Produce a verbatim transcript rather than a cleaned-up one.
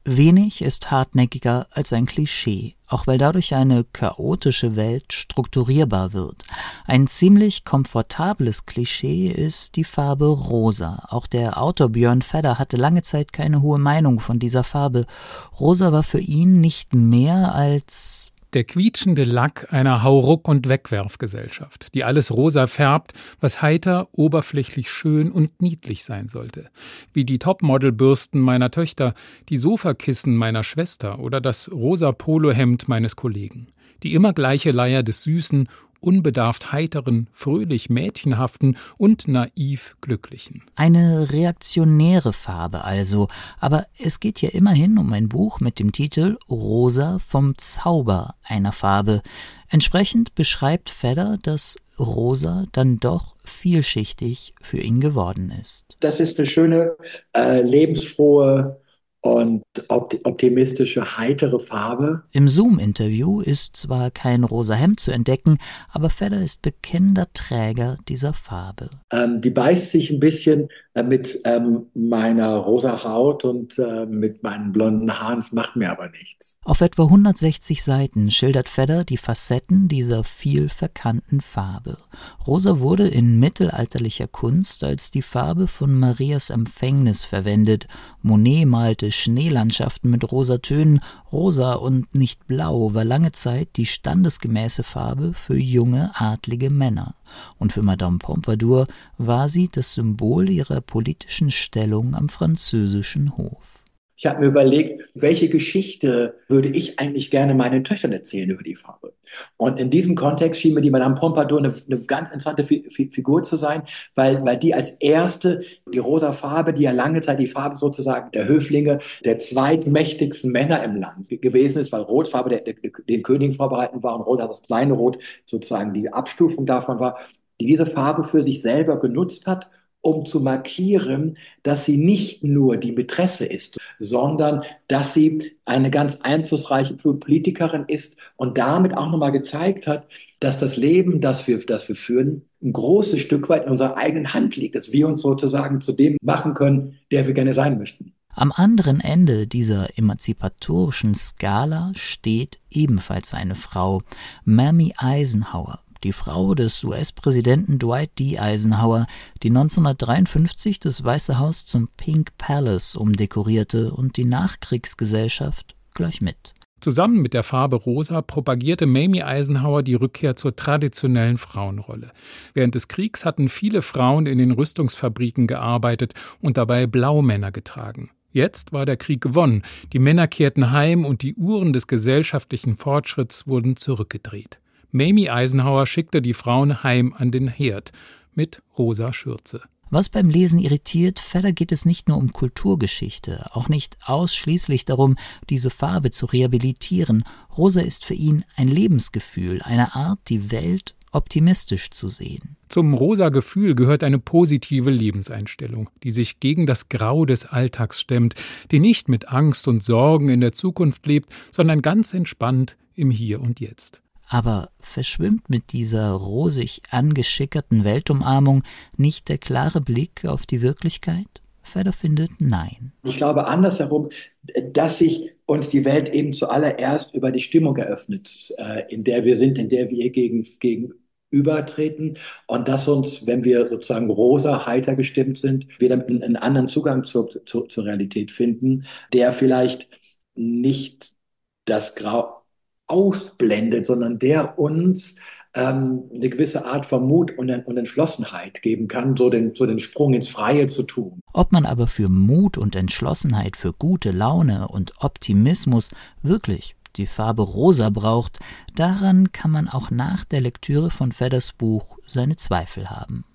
Wenig ist hartnäckiger als ein Klischee, auch weil dadurch eine chaotische Welt strukturierbar wird. Ein ziemlich komfortables Klischee ist die Farbe Rosa. Auch der Autor Björn Fedder hatte lange Zeit keine hohe Meinung von dieser Farbe. Rosa war für ihn nicht mehr als der quietschende Lack einer Hauruck- und Wegwerfgesellschaft, die alles rosa färbt, was heiter, oberflächlich schön und niedlich sein sollte. Wie die Topmodelbürsten meiner Töchter, die Sofakissen meiner Schwester oder das rosa Polohemd meines Kollegen. Die immer gleiche Leier des Süßen, unbedarft heiteren, fröhlich mädchenhaften und naiv glücklichen. Eine reaktionäre Farbe also, aber es geht hier immerhin um ein Buch mit dem Titel Rosa vom Zauber einer Farbe. Entsprechend beschreibt Fedder, dass Rosa dann doch vielschichtig für ihn geworden ist. Das ist eine schöne, äh, lebensfrohe und optimistische, heitere Farbe. Im Zoom-Interview ist zwar kein rosa Hemd zu entdecken, aber Fedder ist bekennender Träger dieser Farbe. Ähm, die beißt sich ein bisschen äh, mit ähm, meiner rosa Haut und äh, mit meinen blonden Haaren, das macht mir aber nichts. Auf etwa hundertsechzig Seiten schildert Fedder die Facetten dieser viel verkannten Farbe. Rosa wurde in mittelalterlicher Kunst als die Farbe von Marias Empfängnis verwendet. Monet malte Schneelandschaften mit rosa Tönen. Rosa und nicht blau war lange Zeit die standesgemäße Farbe für junge, adlige Männer. Und für Madame Pompadour war sie das Symbol ihrer politischen Stellung am französischen Hof. Ich habe mir überlegt, welche Geschichte würde ich eigentlich gerne meinen Töchtern erzählen über die Farbe. Und in diesem Kontext schien mir die Madame Pompadour eine, eine ganz interessante Fi- Fi- Figur zu sein, weil, weil die als erste die rosa Farbe, die ja lange Zeit die Farbe sozusagen der Höflinge, der zweitmächtigsten Männer im Land gewesen ist, weil Rotfarbe der, der, den Königen vorbehalten war und rosa, das kleine Rot, sozusagen die Abstufung davon war, die diese Farbe für sich selber genutzt hat, um zu markieren, dass sie nicht nur die Mätresse ist, sondern dass sie eine ganz einflussreiche Politikerin ist und damit auch nochmal gezeigt hat, dass das Leben, das wir, das wir führen, ein großes Stück weit in unserer eigenen Hand liegt, dass wir uns sozusagen zu dem machen können, der wir gerne sein möchten. Am anderen Ende dieser emanzipatorischen Skala steht ebenfalls eine Frau, Mamie Eisenhower. Die Frau des U S-Präsidenten Dwight D. Eisenhower, die neunzehnhundertdreiundfünfzig das Weiße Haus zum Pink Palace umdekorierte und die Nachkriegsgesellschaft gleich mit. Zusammen mit der Farbe Rosa propagierte Mamie Eisenhower die Rückkehr zur traditionellen Frauenrolle. Während des Kriegs hatten viele Frauen in den Rüstungsfabriken gearbeitet und dabei Blaumänner getragen. Jetzt war der Krieg gewonnen, die Männer kehrten heim und die Uhren des gesellschaftlichen Fortschritts wurden zurückgedreht. Mamie Eisenhower schickte die Frauen heim an den Herd mit rosa Schürze. Was beim Lesen irritiert, Fedder geht es nicht nur um Kulturgeschichte, auch nicht ausschließlich darum, diese Farbe zu rehabilitieren. Rosa ist für ihn ein Lebensgefühl, eine Art, die Welt optimistisch zu sehen. Zum rosa Gefühl gehört eine positive Lebenseinstellung, die sich gegen das Grau des Alltags stemmt, die nicht mit Angst und Sorgen in der Zukunft lebt, sondern ganz entspannt im Hier und Jetzt. Aber verschwimmt mit dieser rosig angeschickerten Weltumarmung nicht der klare Blick auf die Wirklichkeit? Fedder findet nein. Ich glaube andersherum, dass sich uns die Welt eben zuallererst über die Stimmung eröffnet, in der wir sind, in der wir ihr gegen, gegenübertreten und dass uns, wenn wir sozusagen rosa, heiter gestimmt sind, wir damit einen anderen Zugang zur, zur, zur Realität finden, der vielleicht nicht das Grau ausblendet, sondern der uns ähm, eine gewisse Art von Mut und, und Entschlossenheit geben kann, so den, so den Sprung ins Freie zu tun. Ob man aber für Mut und Entschlossenheit, für gute Laune und Optimismus wirklich die Farbe Rosa braucht, daran kann man auch nach der Lektüre von Fedders Buch seine Zweifel haben.